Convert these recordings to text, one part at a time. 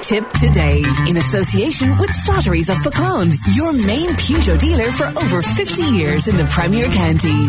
Tip today in association with Slattery's of Pecan, your main Peugeot dealer for over 50 years in the Premier County.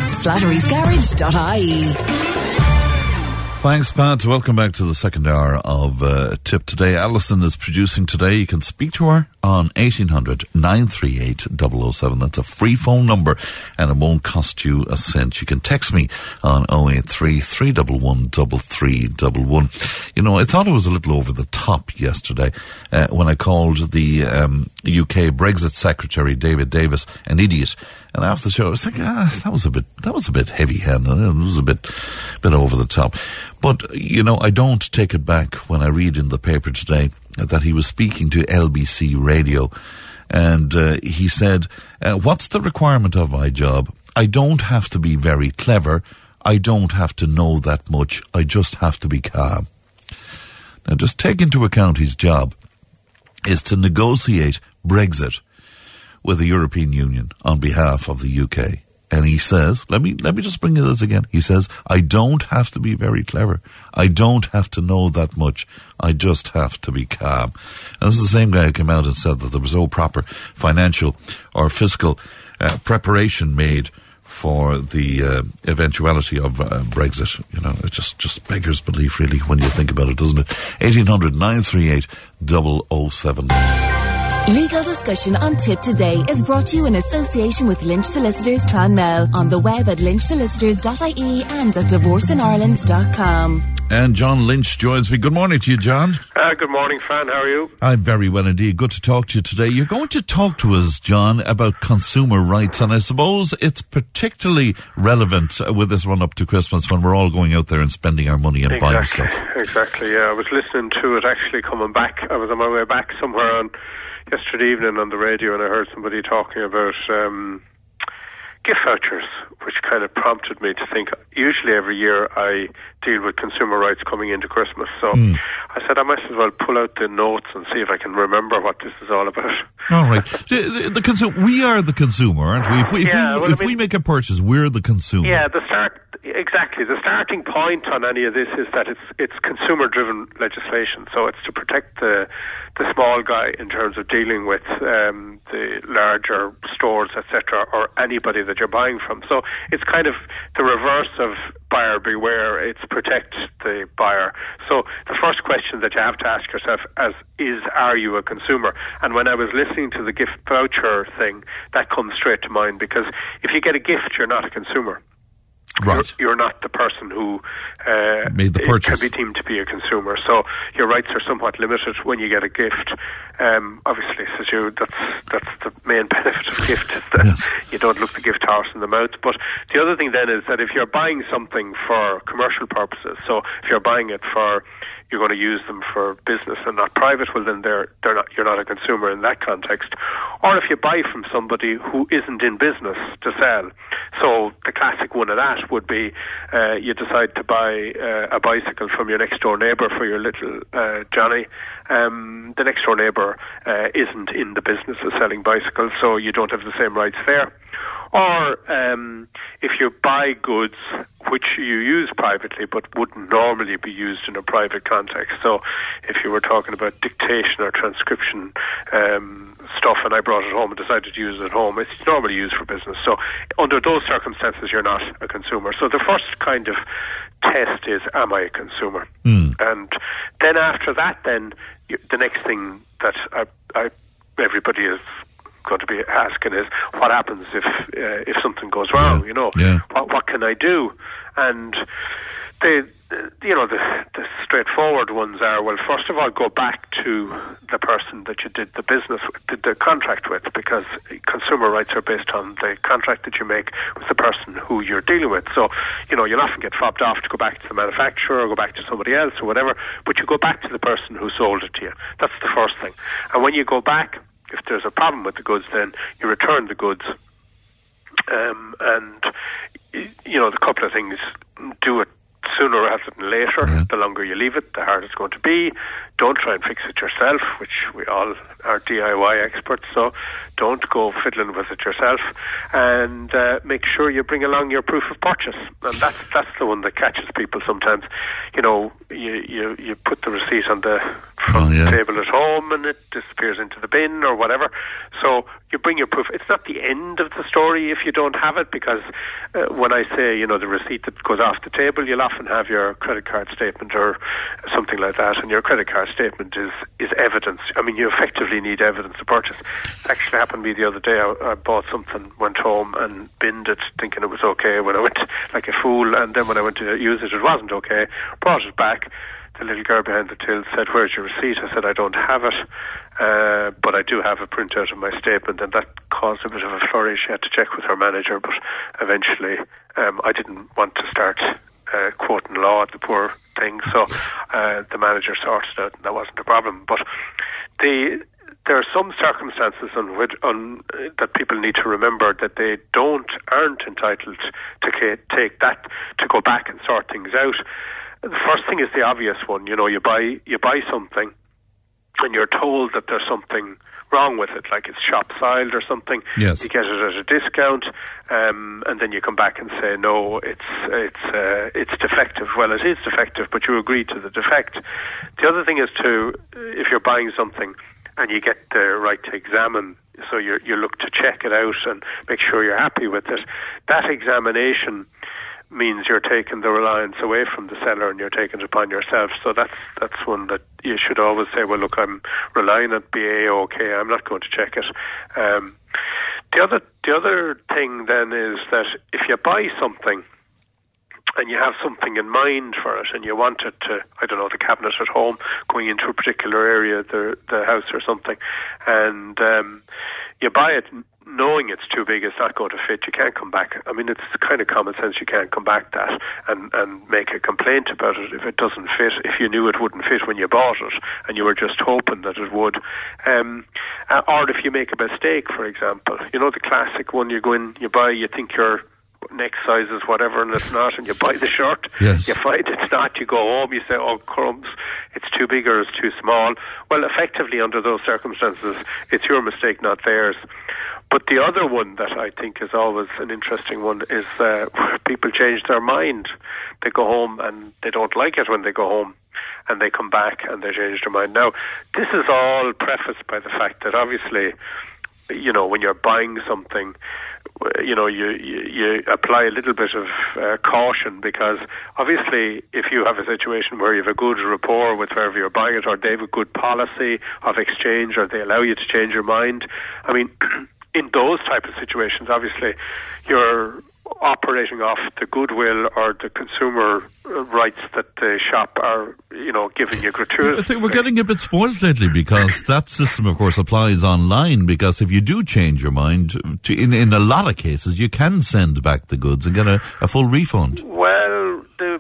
Slattery'sGarage.ie. Thanks, Pat. Welcome back to the second hour of Tip Today. Alison is producing today. You can speak to her on 1800 938 007. That's a free phone number and it won't cost you a cent. You can text me on 083 311 3311. You know, I thought it was a little over the top yesterday when I called the UK Brexit Secretary David Davis an idiot. And after the show, I was thinking, that was a bit heavy-handed. It was a bit over the top. But, you know, I don't take it back when I read in the paper today that he was speaking to LBC Radio. And he said, what's the requirement of my job? I don't have to be very clever. I don't have to know that much. I just have to be calm. Now, just take into account his job is to negotiate Brexit with the European Union on behalf of the UK. And he says, let me just bring you this again. He says, I don't have to be very clever. I don't have to know that much. I just have to be calm. And this is the same guy who came out and said that there was no proper financial or fiscal preparation made for the eventuality of Brexit. You know, it just beggars belief, really, when you think about it, doesn't it? 1800 938 007. Legal discussion on Tip Today is brought to you in association with Lynch Solicitors Clonmel, on the web at lynchsolicitors.ie and at divorceandireland.com. And John Lynch joins me. Good morning to you, John. Good morning, Fran. How are you? I'm very well indeed. Good to talk to you today. You're going to talk to us, John, about consumer rights, and I suppose it's particularly relevant with this run up to Christmas when we're all going out there and spending our money and buying stuff. Exactly, yeah. I was listening to it actually coming back. I was on my way back somewhere on yesterday evening on the radio, and I heard somebody talking about gift vouchers, which kind of prompted me to think, usually every year I deal with consumer rights coming into Christmas, so I said I might as well pull out the notes and see if I can remember what this is all about. All right. We are the consumer, aren't we? If we make a purchase, we're the consumer. Yeah, the starting point on any of this is that it's consumer-driven legislation, so it's to protect the small guy in terms of dealing with the larger stores, etc., or anybody that you're buying from. So it's kind of the reverse of buyer beware. It's protect the buyer. So the first question that you have to ask yourself is, are you a consumer? And when I was listening to the gift voucher thing, that comes straight to mind, because if you get a gift, you're not a consumer. Right. You're not the person who made the purchase. Can be deemed to be a consumer. So your rights are somewhat limited when you get a gift. Obviously, says you, that's the main benefit of gift, is that you don't look the gift horse in the mouth. But the other thing then is that if you're buying something for commercial purposes, so if you're buying it for, you're going to use them for business and not private, well then you're not a consumer in that context. Or if you buy from somebody who isn't in business to sell. So the classic one of that would be you decide to buy a bicycle from your next door neighbour for your little Johnny. The next door neighbour isn't in the business of selling bicycles, so you don't have the same rights there. Or if you buy goods which you use privately but wouldn't normally be used in a private context. So if you were talking about dictation or transcription stuff and I brought it home and decided to use it at home, it's normally used for business. So under those circumstances, you're not a consumer. So the first kind of test is, am I a consumer? And then after that, the next thing that everybody is going to be asking is, what happens if something goes wrong? Yeah. You know, what can I do? And the straightforward ones are, well, first of all, go back to the person that you did the business with, did the contract with, because consumer rights are based on the contract that you make with the person who you're dealing with. So, you know, you'll often get fobbed off to go back to the manufacturer or go back to somebody else or whatever, but you go back to the person who sold it to you. That's the first thing. And when you go back, if there's a problem with the goods, then you return the goods. And, you know, the couple of things, do it sooner rather than later. Yeah. The longer you leave it, the harder it's going to be. Don't try and fix it yourself, which we all are DIY experts, so don't go fiddling with it yourself. And make sure you bring along your proof of purchase. And that's the one that catches people sometimes. You know, you put the receipt on the from the table at home and it disappears into the bin or whatever. So you bring your proof. It's not the end of the story if you don't have it, because when I say, you know, the receipt that goes off the table, you'll often have your credit card statement or something like that, and your credit card statement is evidence. I mean, you effectively need evidence of purchase. It actually happened to me the other day. I bought something, went home and binned it thinking it was okay when I went like a fool, and then when I went to use it, it wasn't okay. Brought it back. The little girl behind the till said, "Where's your receipt?" I said, "I don't have it, but I do have a printout of my statement," and that caused a bit of a flurry. She had to check with her manager, but eventually I didn't want to start quoting law at the poor thing, so the manager sorted it, and that wasn't a problem. But there are some circumstances that people need to remember that they aren't entitled to take that, to go back and sort things out. The first thing is the obvious one. You know, you buy something and you're told that there's something wrong with it, like it's shop-siled or something. Yes. You get it at a discount, and then you come back and say, no, it's defective. Well, it is defective, but you agree to the defect. The other thing is if you're buying something and you get the right to examine, so you look to check it out and make sure you're happy with it, that examination means you're taking the reliance away from the seller and you're taking it upon yourself. So that's one that you should always say, well, look, I'm relying on BA, okay, I'm not going to check it. The other thing then is that if you buy something and you have something in mind for it and you want it to, I don't know, the cabinet at home, going into a particular area of the house or something, and you buy it knowing it's too big, it's not going to fit, you can't come back. I mean, it's kind of common sense, you can't come back that and make a complaint about it if it doesn't fit, if you knew it wouldn't fit when you bought it and you were just hoping that it would. Or if you make a mistake, for example, you know, the classic one, you go in, you buy, you think your next size is whatever and it's not, and you buy the shirt, yes. You find it's not, you go home, you say, oh crumbs, it's too big or it's too small. Well, effectively under those circumstances, it's your mistake, not theirs. But the other one that I think is always an interesting one is where people change their mind. They go home and they don't like it when they go home, and they come back and they change their mind. Now, this is all prefaced by the fact that obviously, you know, when you're buying something, you know, you apply a little bit of caution, because obviously if you have a situation where you have a good rapport with whoever you're buying it, or they have a good policy of exchange, or they allow you to change your mind, I mean, in those type of situations, obviously you're operating off the goodwill or the consumer rights that the shop are, you know, giving you gratuitously. I think we're getting a bit spoiled lately, because that system, of course, applies online, because if you do change your mind, in a lot of cases, you can send back the goods and get a full refund. Well, the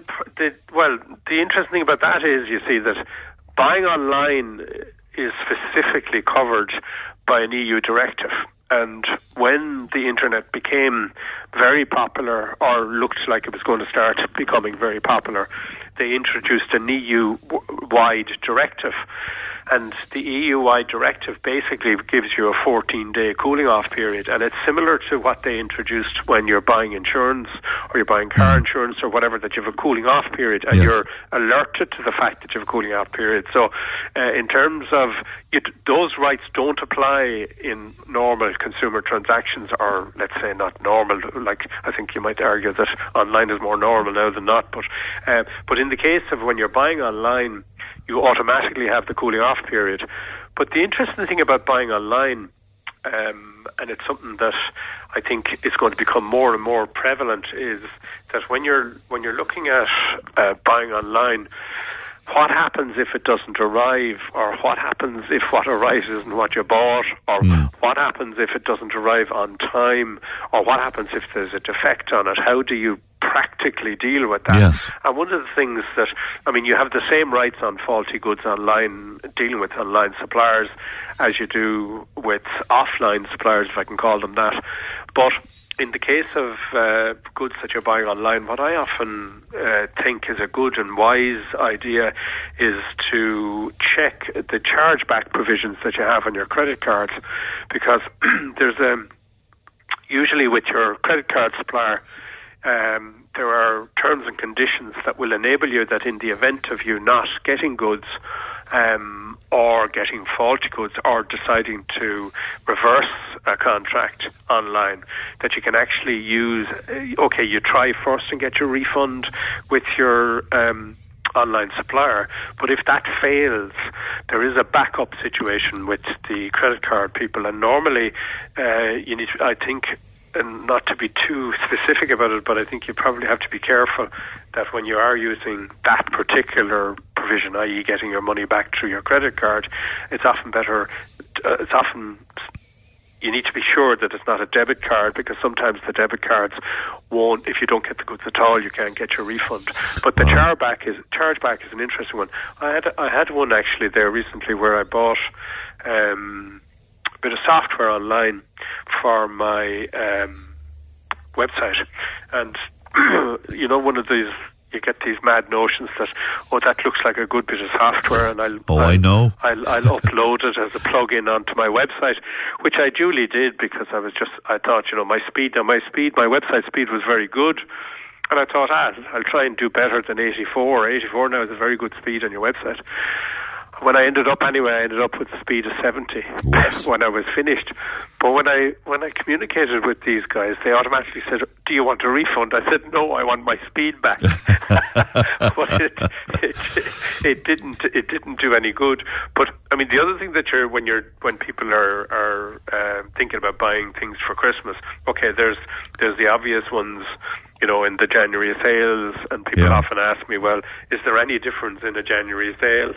interesting thing about that is, you see, that buying online is specifically covered by an EU directive. And when the internet became very popular, or looked like it was going to start becoming very popular, they introduced an EU-wide directive. And the EU-wide directive basically gives you a 14-day cooling-off period, and it's similar to what they introduced when you're buying insurance or you're buying car insurance or whatever, that you have a cooling-off period, and you're alerted to the fact that you have a cooling-off period. So in terms of those rights don't apply in normal consumer transactions, or let's say not normal, like I think you might argue that online is more normal now than not, but in the case of when you're buying online, you automatically have the cooling off period. But the interesting thing about buying online, and it's something that I think is going to become more and more prevalent, is that when you're looking at buying online, what happens if it doesn't arrive, or what happens if what arrives isn't what you bought, or what happens if it doesn't arrive on time, or what happens if there's a defect on it? How do you practically deal with that? Yes. And one of the things that, I mean, you have the same rights on faulty goods online, dealing with online suppliers, as you do with offline suppliers, if I can call them that. But in the case of goods that you're buying online, what I often think is a good and wise idea is to check the chargeback provisions that you have on your credit cards, because there's usually with your credit card supplier, there are terms and conditions that will enable you that in the event of you not getting goods or getting faulty goods, or deciding to reverse a contract online, that you can actually use, you try first and get your refund with your online supplier, but if that fails, there is a backup situation with the credit card people, and normally you need to, I think, and not to be too specific about it, but I think you probably have to be careful that when you are using that particular provision, i.e. getting your money back through your credit card, it's often you need to be sure that it's not a debit card, because sometimes the debit cards won't, if you don't get the goods at all, you can't get your refund. But the chargeback is an interesting one. I had one actually there recently where I bought a bit of software online for my website, and one of these, you get these mad notions that, that looks like a good bit of software, and I'll upload it as a plug-in onto my website, which I duly did, because I thought, my website speed was very good, and I thought, I'll try and do better than 84. 84 now is a very good speed on your website. When I ended up with a speed of 70 when I was finished. But when I communicated with these guys, they automatically said, "Do you want a refund?" I said, "No, I want my speed back." But it didn't do any good. But I mean, the other thing that when people are thinking about buying things for Christmas, okay, there's the obvious ones, in the January sales, and people often ask me, well, is there any difference in a January sale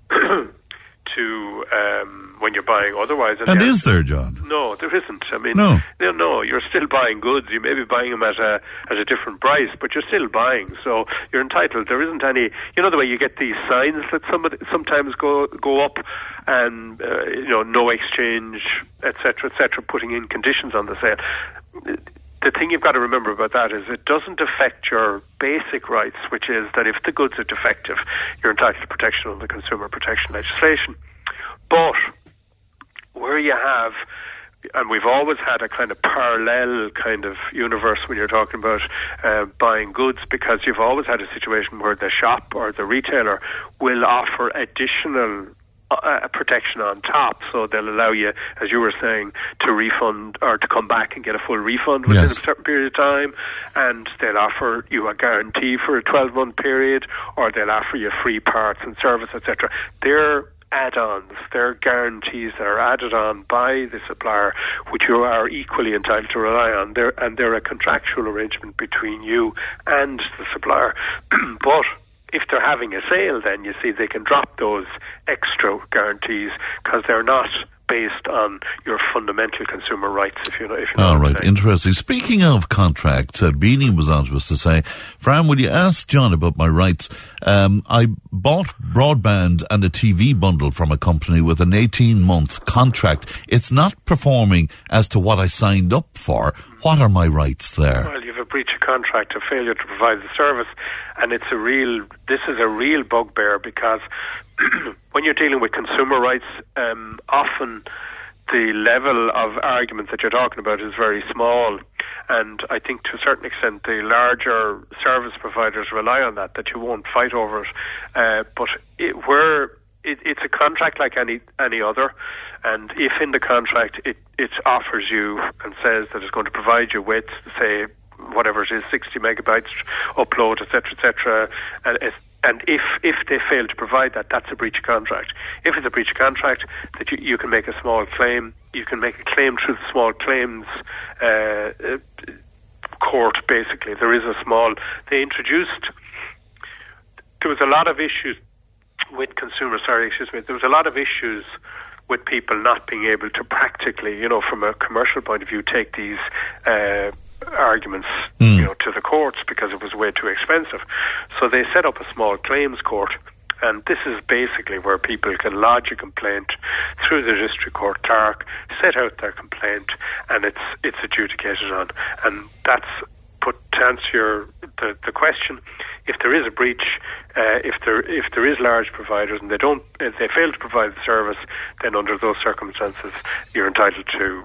to when you're buying otherwise? And is there, John? No, there isn't. I mean, no, you're still buying goods. You may be buying them at a different price, but you're still buying. So you're entitled. There isn't any. The way you get these signs that sometimes go up, and no exchange, etc., putting in conditions on the sale. The thing you've got to remember about that is it doesn't affect your basic rights, which is that if the goods are defective, you're entitled to protection under consumer protection legislation. But where you have, and we've always had a kind of parallel kind of universe when you're talking about buying goods, because you've always had a situation where the shop or the retailer will offer additional protection on top, so they'll allow you, as you were saying, to refund or to come back and get a full refund within a certain period of time, and they'll offer you a guarantee for a 12-month period, or they'll offer you free parts and service, etc. They're add-ons, they're guarantees that are added on by the supplier, which you are equally entitled to rely on. They're a contractual arrangement between you and the supplier. But if they're having a sale, then you see they can drop those extra guarantees, because they're not based on your fundamental consumer rights, if you know. All right, interesting. Speaking of contracts, Beanie was on to us to say, Fran, will you ask John about my rights? I bought broadband and a TV bundle from a company with an 18-month contract. It's not performing as to what I signed up for. What are my rights there? Well, you have a breach of contract, a failure to provide the service, and this is a real bugbear, because when you're dealing with consumer rights, often the level of arguments that you're talking about is very small, and I think to a certain extent the larger service providers rely on that you won't fight over it. But it's a contract like any other, and if in the contract it offers you and says that it's going to provide you with, say, whatever it is, 60 megabytes upload, etc., and if they fail to provide that, that's a breach of contract. If it's a breach of contract, that you can make a small claim. You can make a claim through the small claims court, basically. There was a lot of issues with consumers, there was a lot of issues with people not being able to practically, from a commercial point of view, take these arguments, to the courts, because it was way too expensive. So they set up a small claims court, and this is basically where people can lodge a complaint through the district court clerk, set out their complaint, and it's adjudicated on. And that's to answer the question. If there is a breach, if there is large providers and if they fail to provide the service, then under those circumstances you're entitled to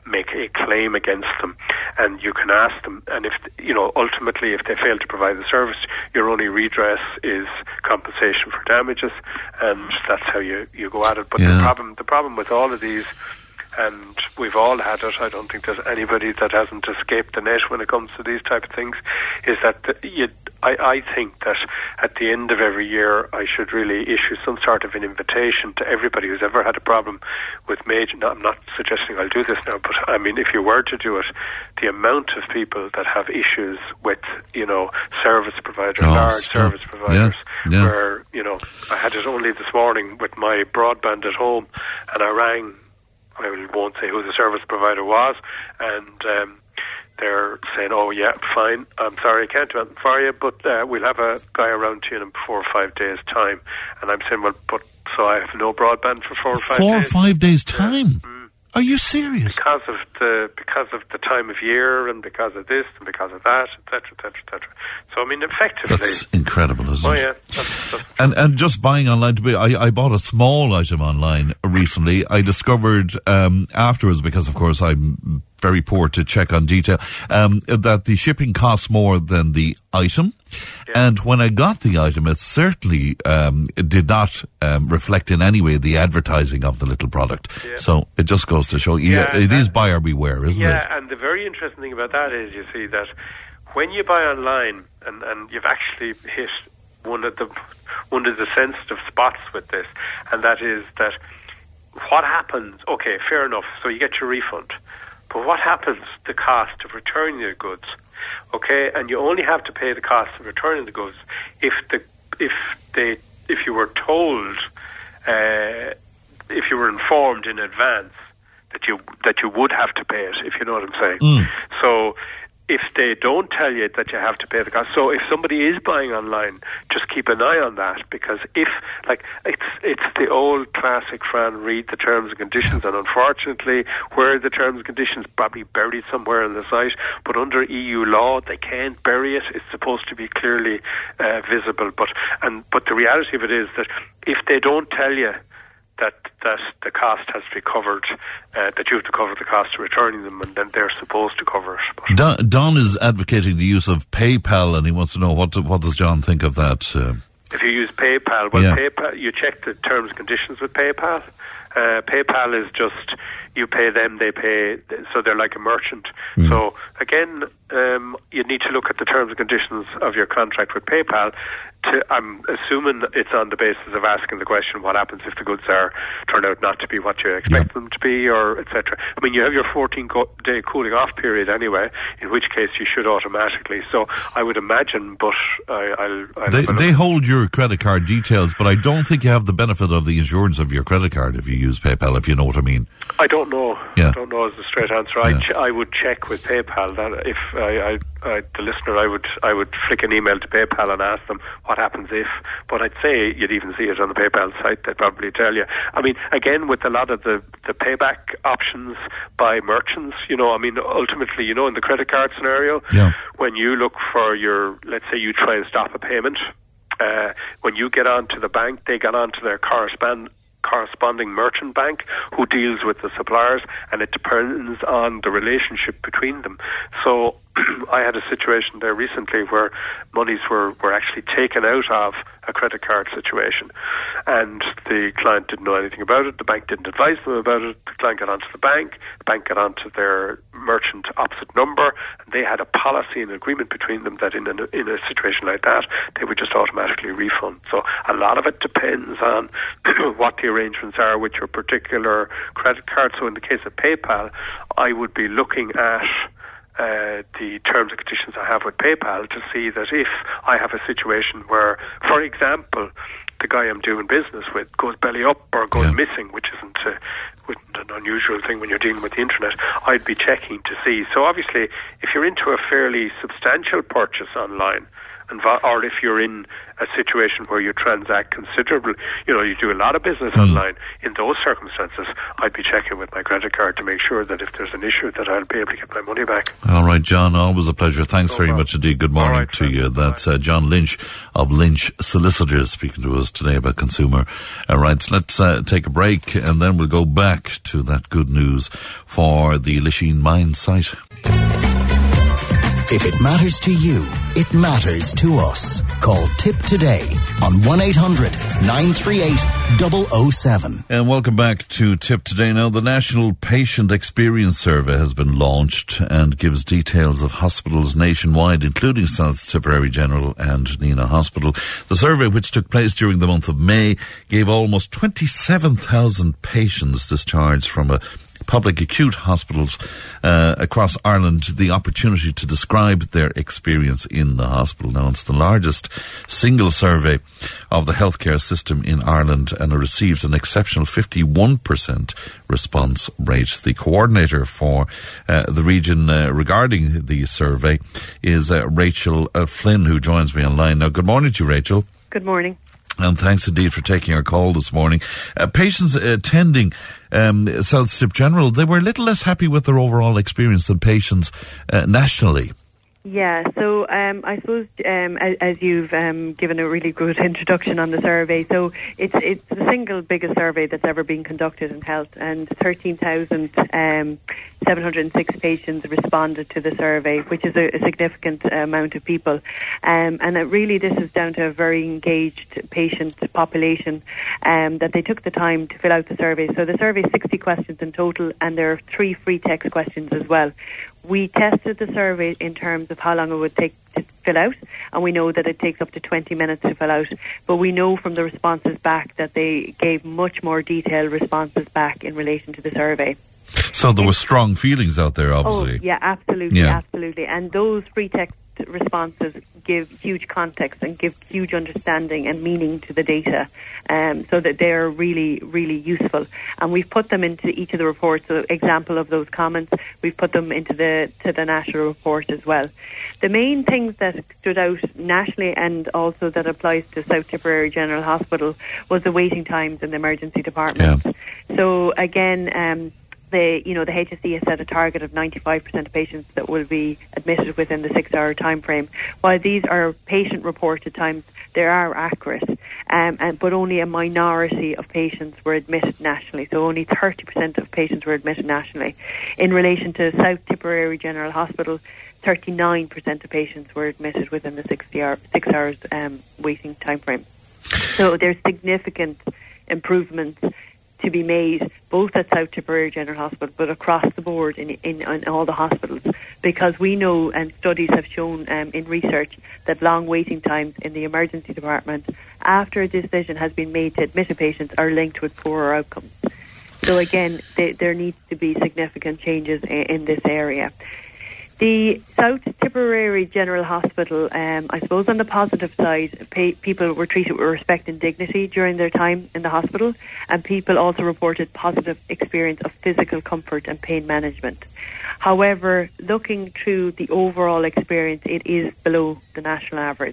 make a claim against them, and you can ask them, and if ultimately if they fail to provide the service, your only redress is compensation for damages, and that's how you go at it. But the problem with all of these, and we've all had it, I don't think there's anybody that hasn't escaped the net when it comes to these type of things, is that I think that at the end of every year I should really issue some sort of an invitation to everybody who's ever had a problem with major, I'm not suggesting I'll do this now, but I mean, if you were to do it, the amount of people that have issues with, service providers, large service providers, where, I had it only this morning with my broadband at home, and I rang, I won't say who the service provider was, and they're saying, oh yeah, fine, I'm sorry, I can't do anything for you, but we'll have a guy around to you in 4 or 5 days' time. And I'm saying, well, but so I have no broadband for 4 or 5 days? 4 or 5 days' time? Are you serious? Because of the time of year, and because of this, and because of that, etc., etc., etc. So I mean, effectively, that's incredible, isn't it? Oh yeah, that's and just buying online. I bought a small item online recently. I discovered afterwards, because of course I'm very poor to check on detail, that the shipping costs more than the item. Yeah. And when I got the item, it certainly did not reflect in any way the advertising of the little product. Yeah. So it just goes to show, it is buyer beware, isn't it? Yeah, and the very interesting thing about that is, you see, that when you buy online, and you've actually hit one of the sensitive spots with this, and that is that what happens, okay, fair enough, so you get your refund, but what happens the cost of returning your goods? Okay, and you only have to pay the cost of returning the goods if you were told, if you were informed in advance that you would have to pay it, if you know what I'm saying. So if they don't tell you that you have to pay the cost, so if somebody is buying online, just keep an eye on that, because it's the old classic, Fran, read the terms and conditions, and unfortunately, where the terms and conditions probably buried somewhere on the site, but under EU law, they can't bury it. It's supposed to be clearly visible, but the reality of it is that if they don't tell you that the cost has to be covered, that you have to cover the cost of returning them, and then they're supposed to cover it. Don is advocating the use of PayPal, and he wants to know what does John think of that? If you use PayPal, PayPal, you check the terms and conditions with PayPal. PayPal is just, you pay them, they pay, so they're like a merchant. So again, you need to look at the terms and conditions of your contract with PayPal. I'm assuming it's on the basis of asking the question, what happens if the goods turn out not to be what you expect them to be, or etc. I mean, you have your 14-day cooling off period anyway, in which case you should automatically. So I would imagine, but they hold your credit card details, but I don't think you have the benefit of the insurance of your credit card if you use PayPal, if you know what I mean. I don't know. I don't know is the straight answer. I would check with PayPal that if the listener, I would flick an email to PayPal and ask them what happens if, but I'd say you'd even see it on the PayPal site. They'd probably tell you. I mean, again, with a lot of the payback options by merchants, I mean, ultimately, in the credit card scenario, when you look for let's say you try and stop a payment, when you get onto the bank, they get onto their corresponding merchant bank who deals with the suppliers, and it depends on the relationship between them. So I had a situation there recently where monies were actually taken out of a credit card situation, and the client didn't know anything about it. The bank didn't advise them about it. The client got onto the bank got onto their merchant opposite number, and they had a policy and agreement between them that in a situation like that, they would just automatically refund. So a lot of it depends on what the arrangements are with your particular credit card. So in the case of PayPal, I would be looking at the terms and conditions I have with PayPal to see that if I have a situation where, for example, the guy I'm doing business with goes belly up or goes missing, which isn't an unusual thing when you're dealing with the internet, I'd be checking to see. So obviously, if you're into a fairly substantial purchase online, or if you're in a situation where you transact considerable, you do a lot of business online, in those circumstances, I'd be checking with my credit card to make sure that if there's an issue that I'll be able to get my money back. All right, John, always a pleasure. Thanks very much indeed. Good morning to you. That's John Lynch of Lynch Solicitors speaking to us today about consumer rights. Let's take a break and then we'll go back to that good news for the Lisheen Mine site. If it matters to you, it matters to us. Call Tip today on 1-800-938-007. And welcome back to Tip Today. Now, the National Patient Experience Survey has been launched and gives details of hospitals nationwide, including South Tipperary General and Nenagh Hospital. The survey, which took place during the month of May, gave almost 27,000 patients discharged from a public acute hospitals across Ireland the opportunity to describe their experience in the hospital. Now, it's the largest single survey of the healthcare system in Ireland, and it received an exceptional 51% response rate. The coordinator for the region regarding the survey is Rachel Flynn, who joins me online. Now, good morning to you, Rachel. Good morning. And thanks indeed for taking our call this morning. Patients attending South Tip General, they were a little less happy with their overall experience than patients nationally. Yeah, so I suppose as you've given a really good introduction on the survey, so it's the single biggest survey that's ever been conducted in health, and 13,706 patients responded to the survey, which is a significant amount of people. And this is down to a very engaged patient population that they took the time to fill out the survey. So the survey is 60 questions in total, and there are 3 free text questions as well. We tested the survey in terms of how long it would take to fill out, and we know that it takes up to 20 minutes to fill out. But we know from the responses back that they gave much more detailed responses back in relation to the survey. So there were strong feelings out there, obviously. Oh, yeah, absolutely, absolutely. And those free text responses give huge context and give huge understanding and meaning to the data, so that they're really, really useful. And we've put them into each of the reports. So, example of those comments, we've put them into the national report as well. The main things that stood out nationally and also that applies to South Tipperary General Hospital was the waiting times in the emergency department. Yeah. So again, the HSE has set a target of 95% of patients that will be admitted within the 6-hour time frame. While these are patient-reported times, they are accurate, but only a minority of patients were admitted nationally. So only 30% of patients were admitted nationally. In relation to South Tipperary General Hospital, 39% of patients were admitted within the 6 hours waiting time frame. So there's significant improvements to be made both at South Tipperary General Hospital but across the board in all the hospitals, because we know and studies have shown in research that long waiting times in the emergency department after a decision has been made to admit a patient are linked with poorer outcomes. So again, there needs to be significant changes in this area. The South Tipperary General Hospital, I suppose on the positive side, people were treated with respect and dignity during their time in the hospital, and people also reported positive experience of physical comfort and pain management. However, looking through the overall experience, it is below the national average.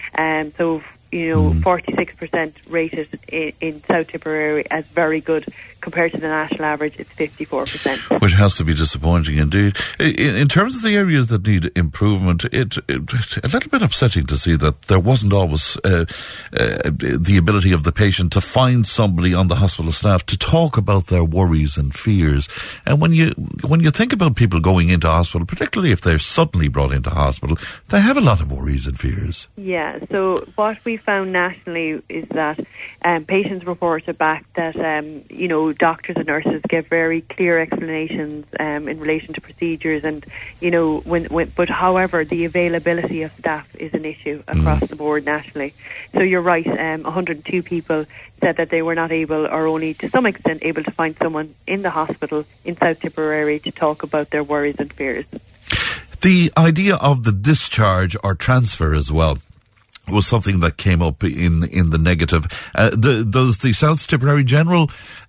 46% rated in South Tipperary as very good. Compared to the national average, it's 54%. Which has to be disappointing indeed. In terms of the areas that need improvement, it's a little bit upsetting to see that there wasn't always the ability of the patient to find somebody on the hospital staff to talk about their worries and fears. And when you think about people going into hospital, particularly if they're suddenly brought into hospital, they have a lot of worries and fears. Yeah, so what we found nationally is that patients reported back that, doctors and nurses give very clear explanations in relation to procedures, and but however, the availability of staff is an issue across the board nationally. So you're right, 102 people said that they were not able, or only to some extent able, to find someone in the hospital in South Tipperary to talk about their worries and fears. The idea of the discharge or transfer as well was something that came up in the negative. Does the South Tipperary General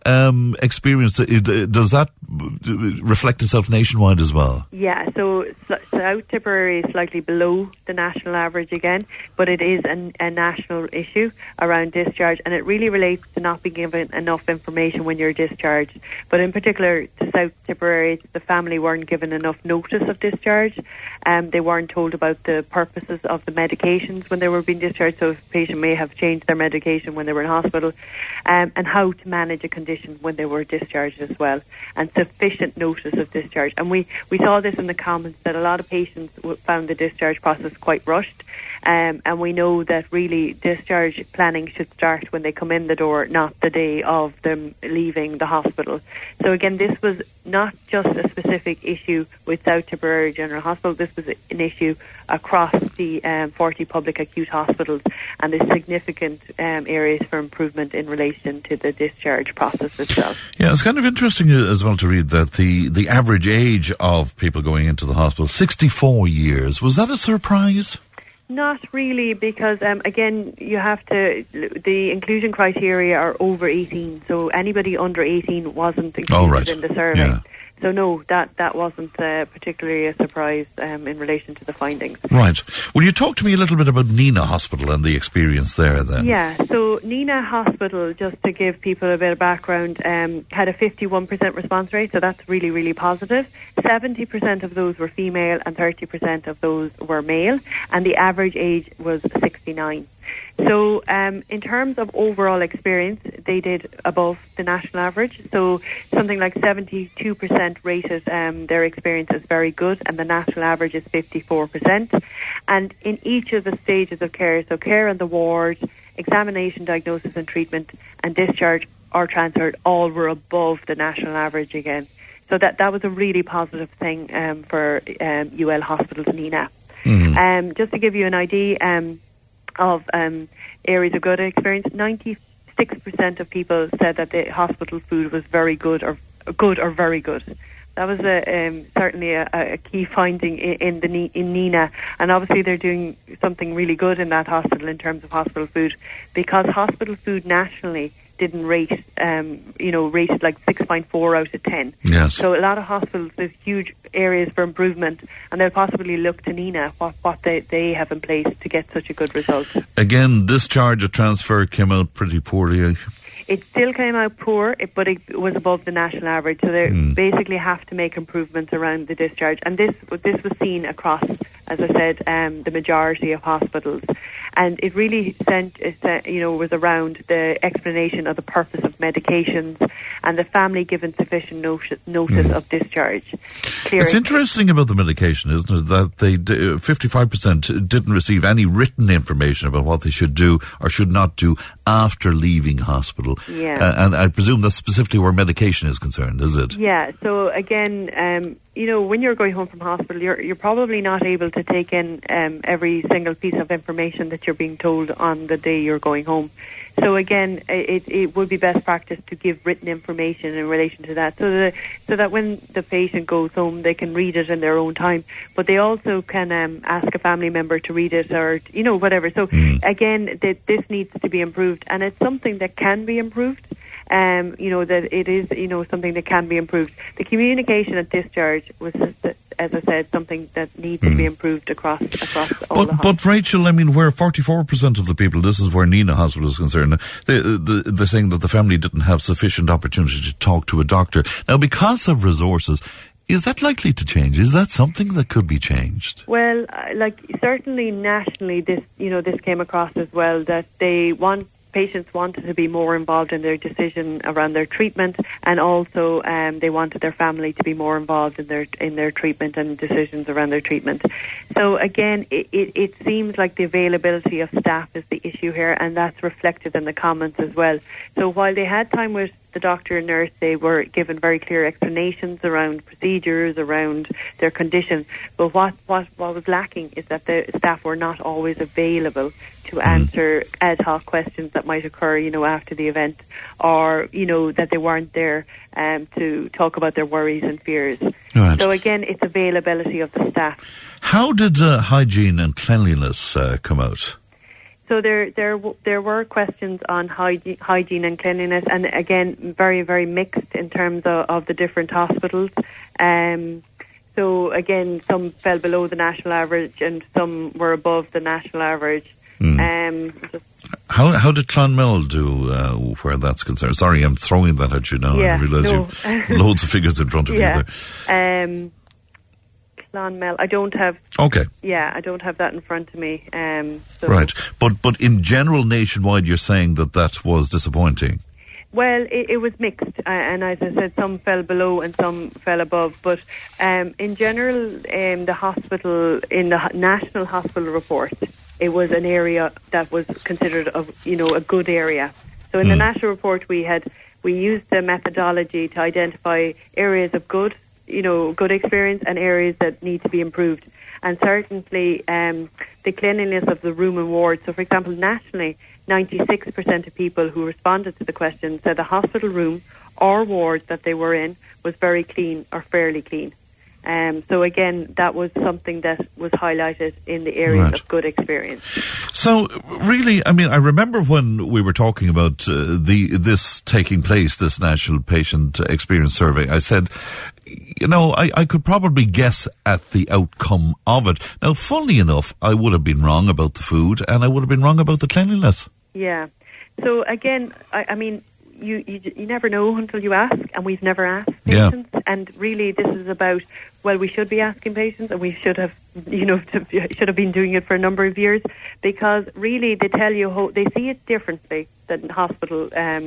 experience, does that reflect itself nationwide as well? Yeah, so South Tipperary is slightly below the national average again, but it is a national issue around discharge, and it really relates to not being given enough information when you're discharged. But in particular, to South Tipperary, the family weren't given enough notice of discharge. They weren't told about the purposes of the medications when they were being discharged, so a patient may have changed their medication when they were in hospital, and how to manage a condition when they were discharged as well, and sufficient notice of discharge. And we saw this in the comments that a lot of patients found the discharge process quite rushed, and we know that really discharge planning should start when they come in the door, not the day of them leaving the hospital. So again, this was not just a specific issue with South Tipperary General Hospital. This was an issue across the 40 public acute hospitals, and there's significant areas for improvement in relation to the discharge process itself. Yeah, it's kind of interesting as well to read that the average age of people going into the hospital, 64 years. Was that a surprise? Not really, because again, you have to. The inclusion criteria are over 18, so anybody under 18 wasn't included in the survey. Yeah. So no, that wasn't particularly a surprise in relation to the findings. Right. Will you talk to me a little bit about Nenagh Hospital and the experience there then? Yeah, so Nenagh Hospital, just to give people a bit of background, had a 51% response rate, so that's really, really positive. 70% of those were female and 30% of those were male, and the average age was 69. So in terms of overall experience, they did above the national average. So something like 72% rated their experience as very good, and the national average is 54%. And in each of the stages of care, so care on the ward, examination, diagnosis and treatment, and discharge or transferred, all were above the national average again. So that was a really positive thing for UL Hospitals Nenagh. Mm-hmm. Just to give you an idea of areas of good experience, 96% of people said that the hospital food was very good or very good. That was certainly a key finding in Nenagh, and obviously they're doing something really good in that hospital in terms of hospital food, because hospital food nationally didn't rated like 6.4 out of 10. Yes. So a lot of hospitals, there's huge areas for improvement, and they'll possibly look to Nenagh what they have in place to get such a good result. Again, discharge or transfer came out pretty poorly. It still came out poor, but it was above the national average. So they basically have to make improvements around the discharge. And this was seen across, as I said, the majority of hospitals. And it really was around the explanation of the purpose of medications and the family given sufficient notice of discharge. It's interesting about the medication, isn't it, that they 55% didn't receive any written information about what they should do or should not do after leaving hospital. Yeah. And I presume that's specifically where medication is concerned, is it? Yeah. So again, when you're going home from hospital, you're probably not able to take in every single piece of information that you're being told on the day you're going home. So again, it would be best practice to give written information in relation to that, so that when the patient goes home, they can read it in their own time. But they also can ask a family member to read it, or whatever. So again, this needs to be improved, and it's something that can be improved. That it is, something that can be improved. The communication at discharge was, as I said, something that needs to be improved across all the hospitals. But Rachel, I mean, where 44% of the people, this is where Nenagh Hospital is concerned, they're saying that the family didn't have sufficient opportunity to talk to a doctor. Now, because of resources, is that likely to change? Is that something that could be changed? Well, certainly nationally, this came across as well, that patients wanted to be more involved in their decision around their treatment, and also they wanted their family to be more involved in their treatment and decisions around their treatment. So again, it seems like the availability of staff is the issue here, and that's reflected in the comments as well. So while they had time with the doctor and nurse, they were given very clear explanations around procedures, around their condition. But what was lacking is that the staff were not always available to answer ad hoc questions that might occur, after the event, or, that they weren't there to talk about their worries and fears. Right. So again, it's availability of the staff. How did hygiene and cleanliness come out? So there were questions on hygiene and cleanliness, and again, very, very mixed in terms of the different hospitals. So again, some fell below the national average, and some were above the national average. How did Clonmel do where that's concerned? Sorry, I'm throwing that at you now. Yeah, I realise you've loads of figures in front of you there. Clonmel, I don't have. Okay. Yeah, I don't have that in front of me. So. Right, but in general, nationwide, you're saying that was disappointing. Well, it was mixed, and as I said, some fell below and some fell above. But in general, the hospital, in the National Hospital Report, it was an area that was considered a good area. So in the National Report, we used the methodology to identify areas of good experience and areas that need to be improved. And certainly, the cleanliness of the room and ward. So, for example, nationally, 96% of people who responded to the question said the hospital room or ward that they were in was very clean or fairly clean. So again, that was something that was highlighted in the areas of good experience. So really, I mean, I remember when we were talking about this taking place, this National Patient Experience Survey, I said, I could probably guess at the outcome of it. Now, funnily enough, I would have been wrong about the food, and I would have been wrong about the cleanliness. Yeah. So again, I mean, you never know until you ask, and we've never asked patients. Yeah. And really, this is about, well, we should be asking patients, and we should have, should have been doing it for a number of years, because really they tell you they see it differently than hospital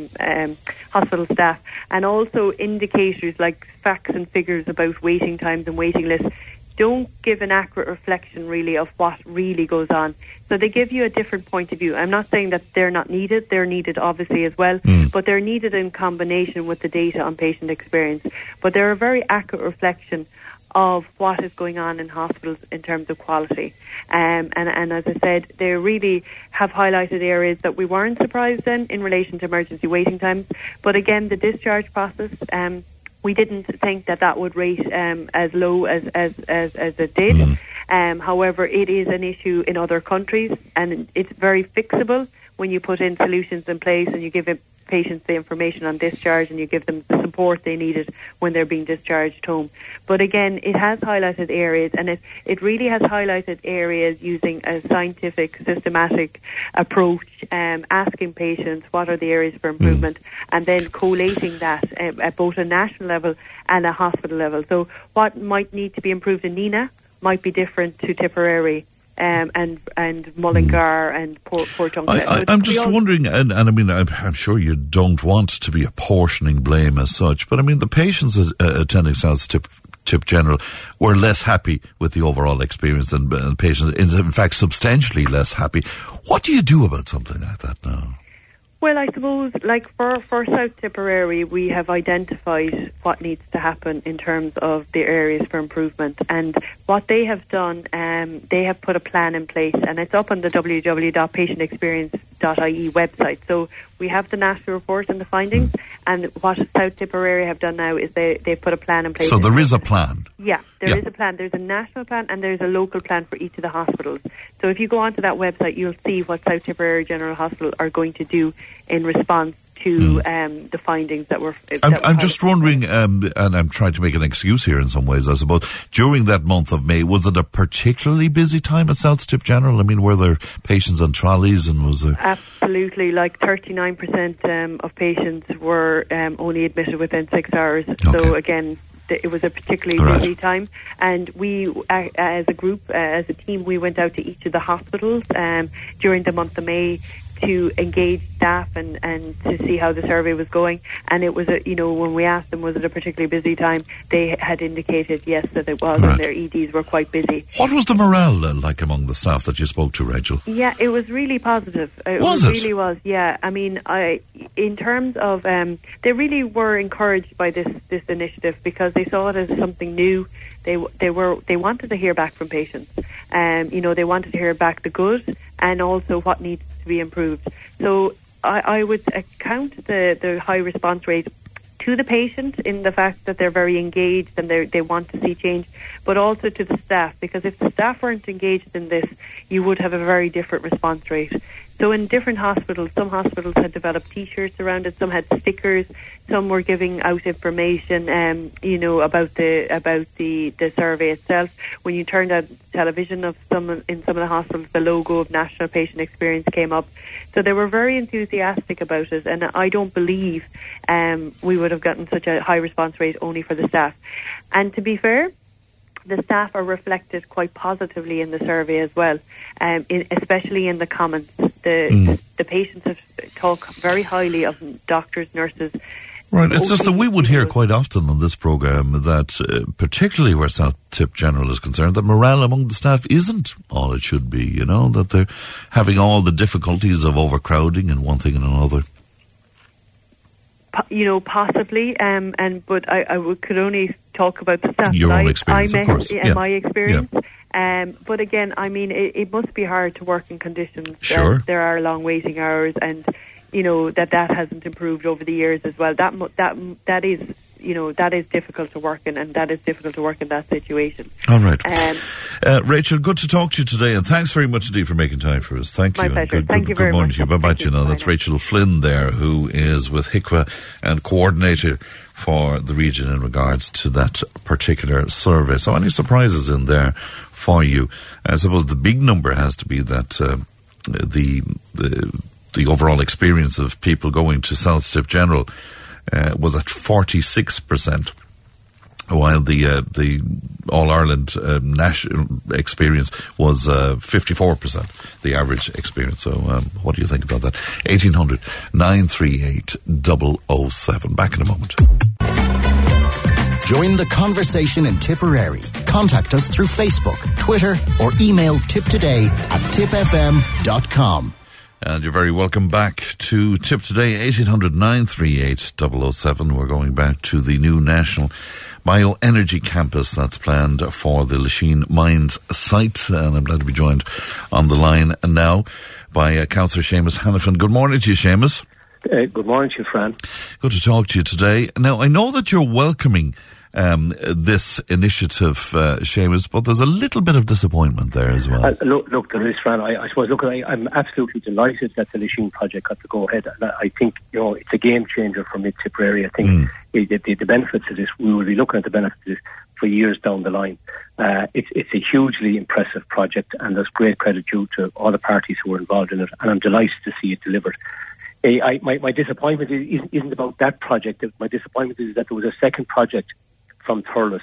staff, and also indicators like facts and figures about waiting times and waiting lists don't give an accurate reflection really of what really goes on. So they give you a different point of view. I'm not saying that they're not needed. They're needed obviously as well, but they're needed in combination with the data on patient experience. But they're a very accurate reflection of what is going on in hospitals in terms of quality. And as I said, they really have highlighted areas that we weren't surprised in relation to emergency waiting times. But again, the discharge process, we didn't think that would rate as low as it did. However, it is an issue in other countries, and it's very fixable when you put in solutions in place and you give patients the information on discharge and you give them the support they needed when they're being discharged home. But again, it has highlighted areas, and it really has highlighted areas using a scientific, systematic approach, asking patients what are the areas for improvement, and then collating that at both a national level and a hospital level. So what might need to be improved in Nenagh might be different to Tipperary. And Mullingar and Port Duncan. I'm just wondering, and I mean, I'm sure you don't want to be apportioning blame as such, but I mean, the patients attending South Tip General were less happy with the overall experience than patients, in fact, substantially less happy. What do you do about something like that now? Well, I suppose, like for South Tipperary, we have identified what needs to happen in terms of the areas for improvement. And what they have done, they have put a plan in place, and it's up on the www.patientexperience.ie website. So we have the national report and the findings, and what South Tipperary have done now is they've put a plan in place. So there is a plan? Yeah, there is a plan. There's a national plan and there's a local plan for each of the hospitals. So if you go onto that website, you'll see what South Tipperary General Hospital are going to do in response to the findings that were... I'm just wondering, and I'm trying to make an excuse here in some ways, I suppose, during that month of May, was it a particularly busy time at South Tip General? I mean, were there patients on trolleys, and was there... Absolutely, like 39% of patients were only admitted within 6 hours. Okay. So again, it was a particularly busy time, and we, as a group, as a team, we went out to each of the hospitals during the month of May to engage staff and to see how the survey was going. And it was, when we asked them, was it a particularly busy time, they had indicated yes, that it was, and their EDs were quite busy. What was the morale like among the staff that you spoke to, Rachel? Yeah, it was really positive. It really was, yeah. I mean, in terms of, they really were encouraged by this initiative because they saw it as something new. They wanted to hear back from patients. They wanted to hear back the good and also what needs to be improved. So I would account the high response rate to the patient in the fact that they're very engaged and they want to see change, but also to the staff, because if the staff weren't engaged in this, you would have a very different response rate. So in different hospitals, some hospitals had developed T-shirts around it, some had stickers, some were giving out information, about the survey itself. When you turned on television in some of the hospitals, the logo of National Patient Experience came up. So they were very enthusiastic about it, and I don't believe we would have gotten such a high response rate only for the staff. And to be fair, the staff are reflected quite positively in the survey as well, especially in the comments. The patients have talked very highly of doctors, nurses. Right, it's just that we would hear quite often on this programme that, particularly where South Tip General is concerned, that morale among the staff isn't all it should be, that they're having all the difficulties of overcrowding and one thing and another. Possibly, but I could only talk about the staff. Your own experience, of course. My experience. Yeah. But again, I mean, it must be hard to work in conditions. Sure. There are long waiting hours, and that hasn't improved over the years as well. That is difficult to work in, and that is difficult to work in that situation. All right. Rachel, good to talk to you today, and thanks very much indeed for making time for us. Thank you. My pleasure. Thank you very much. much. Good morning to you. Bye-bye. That's Rachel Flynn there, who is with HIQA and coordinator for the region in regards to that particular survey. So any surprises in there for you? I suppose the big number has to be that the overall experience of people going to South Tip General was at 46%, while the All Ireland national experience was 54%, the average experience. So what do you think about that? 1800 938 007. Back in a moment. Join the conversation in Tipperary. Contact us through Facebook, Twitter, or email tiptoday@tipfm.com. And you're very welcome back to Tip Today, 1800 938 007. We're going back to the new National Bioenergy Campus that's planned for the Lachine Mines site. And I'm glad to be joined on the line now by Councillor Seamus Hanifin. Good morning to you, Seamus. Good morning to you, Fran. Good to talk to you today. Now, I know that you're welcoming this initiative, Seamus, but there's a little bit of disappointment there as well. Look, there is, Fran. I suppose, I'm absolutely delighted that the Lachine project got to go ahead. I think, it's a game changer for Mid-Tipperary. I think the benefits of this, we will be looking at the benefits of this for years down the line. It's a hugely impressive project, and there's great credit due to all the parties who were involved in it, and I'm delighted to see it delivered. My disappointment isn't about that project. My disappointment is that there was a second project from Thurles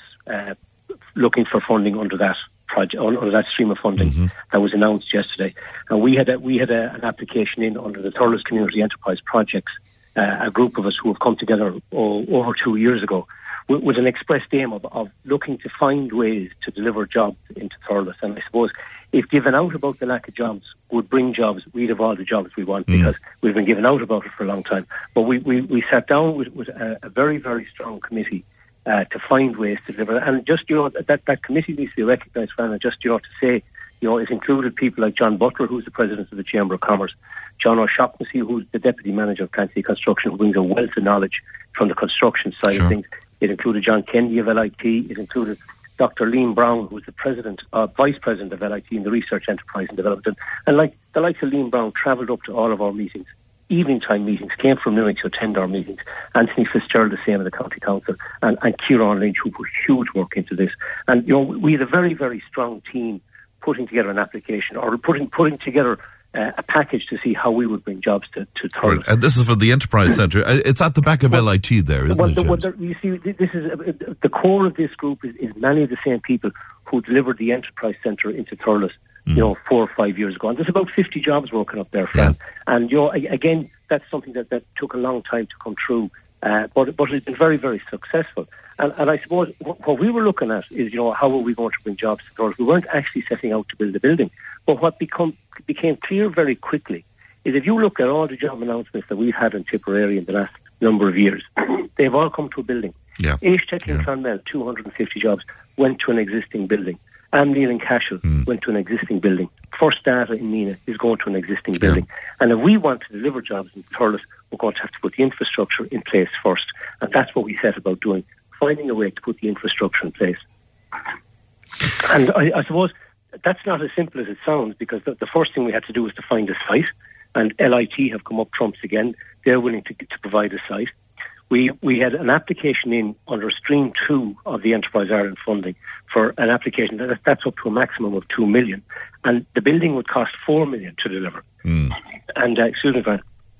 looking for funding under that project, under that stream of funding that was announced yesterday. And we had an application in under the Thurles Community Enterprise Projects, a group of us who have come together over 2 years ago with an expressed aim of looking to find ways to deliver jobs into Thurles. And I suppose if given out about the lack of jobs would bring jobs, we'd have all the jobs we want, because we've been given out about it for a long time. But we sat down with a very, very strong committee to find ways to deliver. And just, that committee needs to be recognised, Fran, and just, to say, it's included people like John Butler, who's the president of the Chamber of Commerce, John O'Shaughnessy, who's the deputy manager of Clancy Construction, who brings a wealth of knowledge from the construction side of things. It included John Kennedy of LIT. It included Dr. Liam Brown, who's the vice president of LIT in the Research Enterprise and Development. And like the likes of Liam Brown travelled up to all of our meetings, evening time meetings, came from Limerick to attend our meetings. Anthony Fitzgerald, the same of the County Council, and Kieran Lynch, who put huge work into this. And, we had a very, very strong team putting together an application, or putting together a package to see how we would bring jobs to Thurles. Right. And this is for the Enterprise Centre. It's at the back of LIT there, isn't it? You see, this is the core of this group is many of the same people who delivered the Enterprise Centre into Thurles, 4 or 5 years ago. And there's about 50 jobs working up there, Fran. Yeah. And, again, that's something that took a long time to come true. But it's been very, very successful. And I suppose what we were looking at is, how are we going to bring jobs to Thurles? We weren't actually setting out to build a building. But what became clear very quickly is if you look at all the job announcements that we've had in Tipperary in the last number of years, they've all come to a building. Yeah. Aishtech in Clonmel, 250 jobs, went to an existing building. Amneal in Cashel went to an existing building. First Data in Meena is going to an existing building. And if we want to deliver jobs in Thurles, we're going to have to put the infrastructure in place first. And that's what we set about doing, finding a way to put the infrastructure in place. And I suppose that's not as simple as it sounds, because the first thing we had to do was to find a site. and LIT have come up trumps again. They're willing to provide a site. We had an application in under Stream 2 of the Enterprise Ireland funding for an application that's up to a maximum of 2 million, and the building would cost 4 million to deliver. And excuse me, Brian.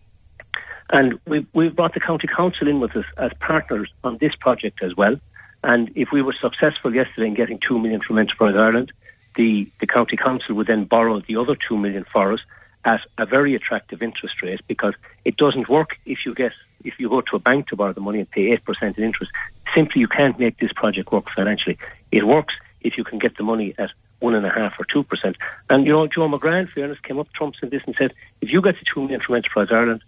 And we've brought the County Council in with us as partners on this project as well. And if we were successful yesterday in getting 2 million from Enterprise Ireland, the County Council would then borrow the other 2 million for us at a very attractive interest rate, because it doesn't work if you go to a bank to borrow the money and pay 8% in interest. Simply, you can't make this project work financially. It works if you can get the money at 1.5% or 2%. And, Joe McGrath, in fairness, came up trumps in this and said, if you get the 2 million from Enterprise Ireland,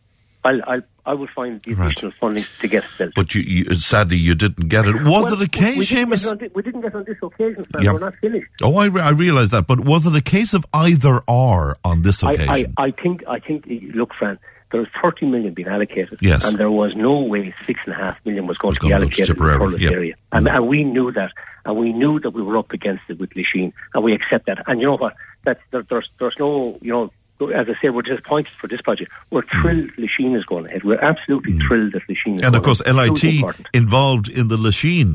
I will find the additional funding to get it built. But sadly, you didn't get it. Was it a case, Seamus? We didn't get on this occasion, Fran. We're not finished. Oh, I realise that. But was it a case of either or on this occasion? I think. Look, Fran, there was 30 million being allocated, yes, and there was no way 6.5 million was going to be allocated in the Thurles area, and we knew that, and we knew that we were up against it with Lisheen, and we accept that. And you know what? There's no, as I say, we're disappointed for this project. We're thrilled Lisheen is going ahead. We're absolutely thrilled that Lisheen is going ahead. And of course, LIT involved in the Lisheen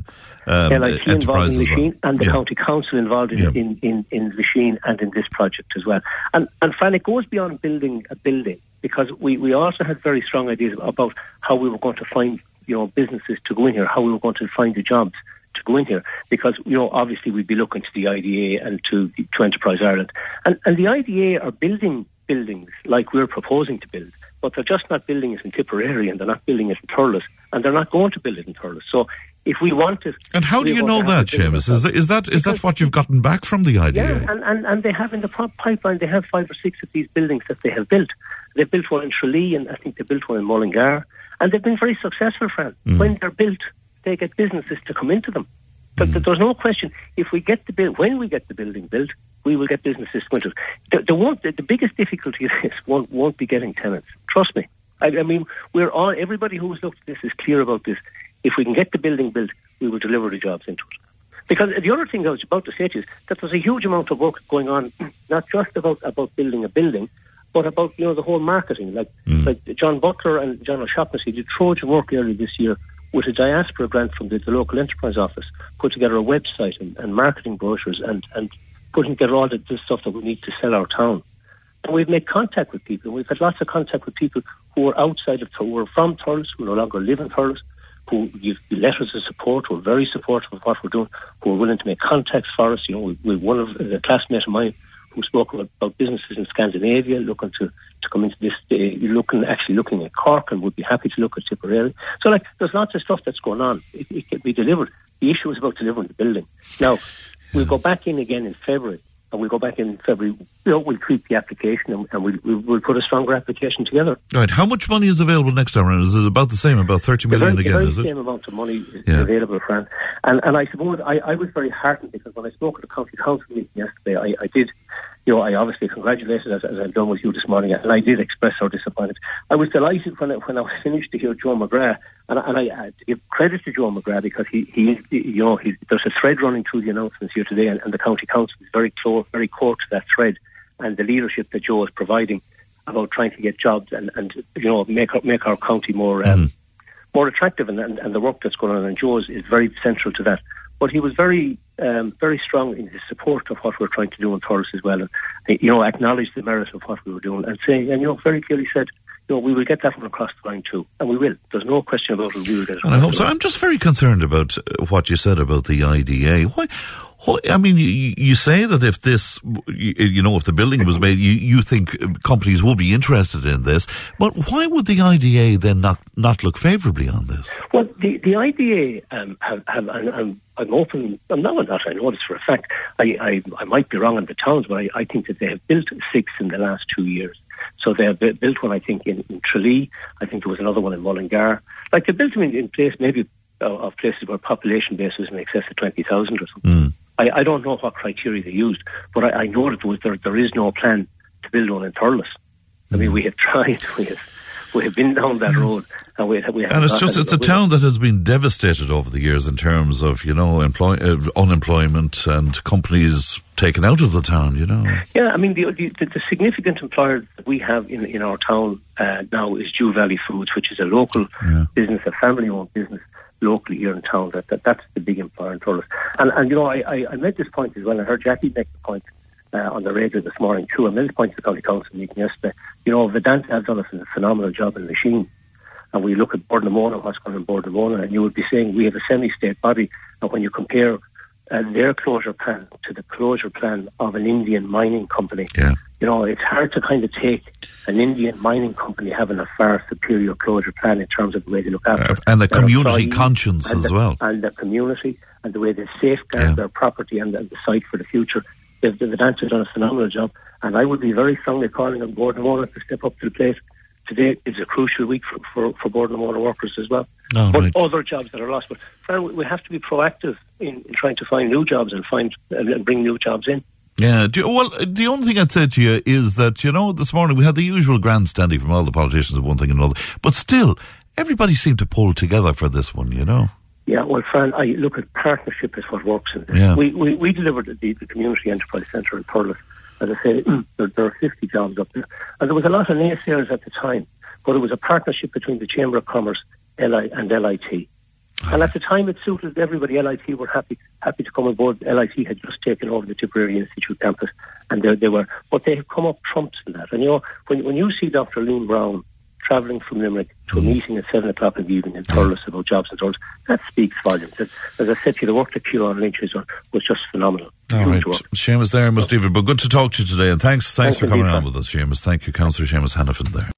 LIT involved in Lisheen, well, and the County Council involved in Lisheen and in this project as well. And Fran, it goes beyond building a building, because we also had very strong ideas about how we were going to find businesses to go in here, how we were going to find the jobs to go in here, because obviously we'd be looking to the IDA and to Enterprise Ireland, and the IDA are building buildings like we're proposing to build, but they're just not building it in Tipperary, and they're not building it in Thurles, and they're not going to build it in Thurles. So if we want it, and how do you know that, Seamus? Is that what you've gotten back from the IDA? Yeah, and they have in the pipeline, they have 5 or 6 of these buildings that they have built. They've built one in Tralee, and I think they built one in Mullingar, and they've been very successful, Fran. When they're built, they get businesses to come into them. But there's no question, if we get when we get the building built, we will get businesses to go into it. The biggest difficulty is this, won't be getting tenants. Trust me. I mean, everybody who's looked at this is clear about this. If we can get the building built, we will deliver the jobs into it. Because the other thing I was about to say to you is that there's a huge amount of work going on, not just about building a building, but about the whole marketing. Like John Butler and John O'Shaughnessy did Trojan work earlier this year with a diaspora grant from the local enterprise office, put together a website and marketing brochures and putting together all the stuff that we need to sell our town. And we've made contact with people. We've had lots of contact with people who are outside of Thurles, who are from Thurles, who no longer live in Thurles, who give letters of support, who are very supportive of what we're doing, who are willing to make contacts for us. We've one of the classmate of mine who spoke about businesses in Scandinavia looking to come into this, looking at Cork, and would be happy to look at Tipperary. So there's lots of stuff that's going on. It can be delivered. The issue is about delivering the building. Now, we'll go back in again in February, and we'll go back in February. We'll tweak the application, and we'll put a stronger application together. Right. How much money is available next time around? Is it about the same, about 30 million again? The same amount of money is available, Fran. And I suppose I was very heartened, because when I spoke at the County Council meeting yesterday, I did. I obviously congratulated, as I've done with you this morning, and I did express our disappointment. I was delighted when I was finished to hear Joe McGrath, and I to give credit to Joe McGrath, because there's a thread running through the announcements here today, and the County Council is very core to that thread, and the leadership that Joe is providing about trying to get jobs and make our county more attractive, and the work that's going on, and Joe is very central to that. But he was very strong in his support of what we're trying to do in Thurles as well, and acknowledged the merit of what we were doing, and saying, and very clearly said, we will get that one across the line too, and we will. There's no question about it. We will get it. And I hope so. I'm just very concerned about what you said about the IDA. Why? I mean, you say that if this, if the building was made, you think companies will be interested in this, but why would the IDA then not look favourably on this? Well, the IDA I'm open. I know this for a fact. I might be wrong on the towns, but I think that they have built 6 in the last 2 years. So they have built one, I think, in Tralee. I think there was another one in Mullingar. They built them in place, maybe of places where population base was in excess of 20,000 or something. I don't know what criteria they used, but I know that there is no plan to build one in Thurles. I mean, we have tried. we have been down that road, and we have. And it's a town that has been devastated over the years in terms of unemployment and companies taken out of the town. Yeah, I mean the significant employer that we have in our town now is Dew Valley Foods, which is a local business, a family-owned business locally here in town. That's the big employer in Thurles. And I made this point as well. I heard Jackie make the point on the radio this morning too. I made this point to the County Council meeting yesterday. Vedanta have done a phenomenal job in Machine. And we look at Bord-na-Mona, what's going on in Bord-na-Mona, and you would be saying we have a semi-state body, and when you compare their closure plan to the closure plan of an Indian mining company, it's hard to kind of take an Indian mining company having a far superior closure plan in terms of the way they look after and the community conscience as well. And the community, and the way they safeguard their property and the site for the future. The Vedanta have done a phenomenal job, and I would be very strongly calling on Bord-na-Mona to step up to the plate. Today is a crucial week for Bord-na-Mona workers as well. Other jobs that are lost. But we have to be proactive in trying to find new jobs and bring new jobs in. Yeah. The only thing I'd say to you is that, this morning we had the usual grandstanding from all the politicians of one thing and another. But still, everybody seemed to pull together for this one, Yeah, well, Fran, I look at partnership is what works in this. Yeah. We delivered the Community Enterprise Centre in Thurles. As I say, there are 50 jobs up there. And there was a lot of naysayers at the time, but it was a partnership between the Chamber of Commerce and LIT. And at the time it suited everybody. LIT were happy to come on board. LIT had just taken over the Tipperary Institute campus, and but they have come up trumps in that. And when you see Dr. Liam Brown travelling from Limerick to a meeting at 7 o'clock in the evening in Thurles about jobs in Thurles, that speaks volumes. As I said to you, the work that Kieran Lynch was just phenomenal. All right. Seamus there, Must Even. But good to talk to you today, and thanks for coming on with us, Seamus. Thank you, Councillor Seamus Hannafin there.